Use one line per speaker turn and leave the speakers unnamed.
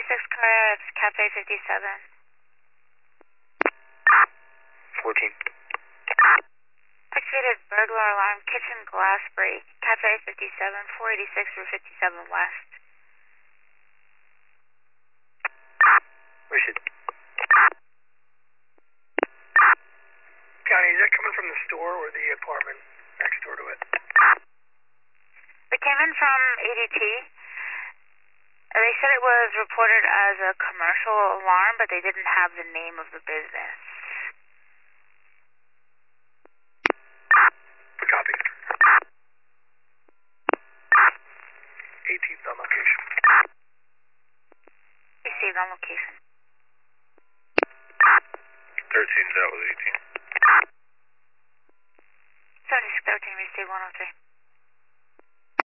car, it's Cafe 57.
14.
Activated burglar alarm, kitchen glass break, Cafe 57, 486 Route 57 West.
Where's it? Connie, is that coming from the store or the apartment next door to it?
It came in from ADT. They said it was reported as a commercial alarm, but they didn't have the name of the business.
Copy. 18th on location.
Received on location.
13, that was 18.
7613, received 103.